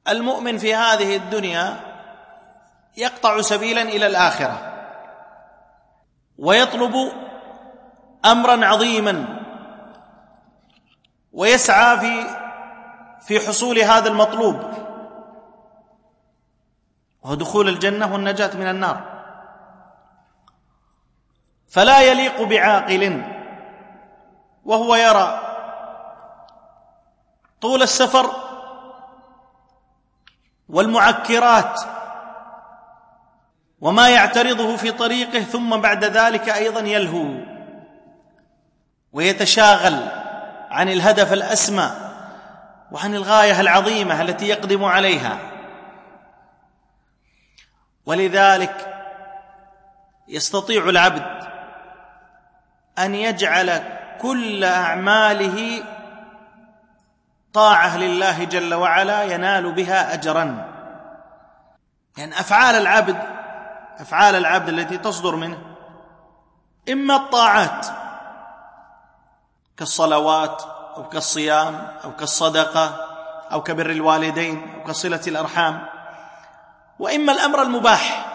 المؤمن في هذه الدنيا يقطع سبيلا إلى الآخرة ويطلب أمرا عظيما ويسعى في حصول هذا المطلوب، وهو دخول الجنة والنجاة من النار. فلا يليق بعاقل وهو يرى طول السفر والمعكرات وما يعترضه في طريقه، ثم بعد ذلك أيضا يلهو ويتشاغل عن الهدف الأسمى وعن الغاية العظيمة التي يقدم عليها. ولذلك يستطيع العبد أن يجعل كل أعماله طاعة لله جل وعلا ينال بها أجرا، يعني أفعال العبد التي تصدر منه إما الطاعات كالصلوات أو كالصيام أو كالصدقة أو كبر الوالدين أو كصلة الأرحام، وإما الأمر المباح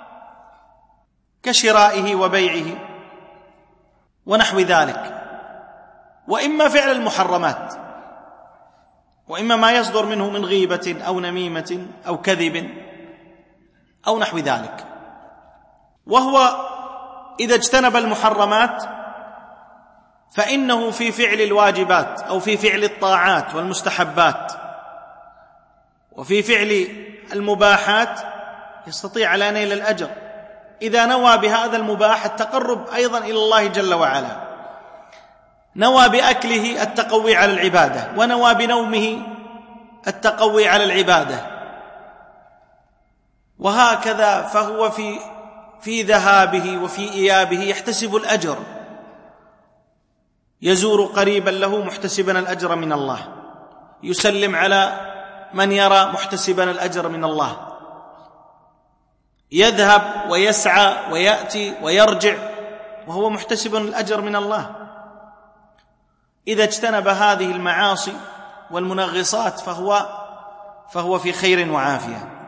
كشرائه وبيعه ونحو ذلك، وإما فعل المحرمات، وإما ما يصدر منه من غيبة أو نميمة أو كذب أو نحو ذلك. وهو إذا اجتنب المحرمات فإنه في فعل الواجبات أو في فعل الطاعات والمستحبات وفي فعل المباحات يستطيع على نيل الأجر إذا نوى بهذا المباح التقرب أيضا إلى الله جل وعلا، نوى بأكله التقوي على العبادة، ونوى بنومه التقوي على العبادة، وهكذا. فهو في ذهابه وفي إيابه يحتسب الأجر، يزور قريبا له محتسبا الأجر من الله، يسلم على من يرى محتسبا الأجر من الله، يذهب ويسعى ويأتي ويرجع وهو محتسب الأجر من الله. إذا اجتنب هذه المعاصي والمنغصات فهو في خير وعافية.